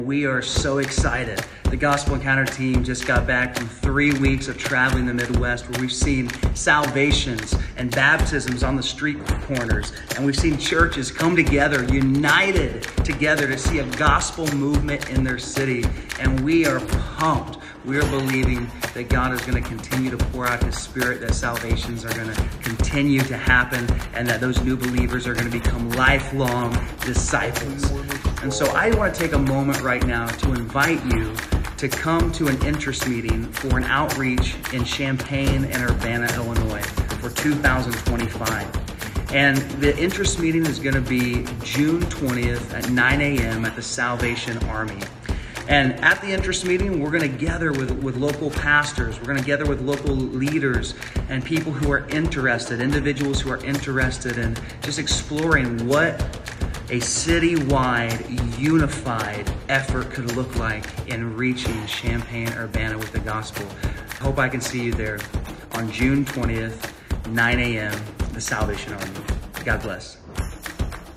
We are so excited. The Gospel Encounter team just got back from 3 weeks of traveling the Midwest, where we've seen salvations and baptisms on the street corners. And we've seen churches come together, united together to see a gospel movement in their city. And we are pumped. We are believing that God is going to continue to pour out His Spirit, that salvations are going to continue to happen, and that those new believers are going to become lifelong disciples. And so I want to take a moment right now to invite you to come to an interest meeting for an outreach in Champaign and Urbana, Illinois for 2025. And the interest meeting is going to be June 20th at 9 a.m. at the Salvation Army. And at the interest meeting, we're going to gather with local pastors. We're going to gather with local leaders and people who are interested, individuals who are interested in just exploring what a citywide, unified effort could look like in reaching Champaign-Urbana with the gospel. I hope I can see you there on June 20th, 9 a.m., the Salvation Army. God bless.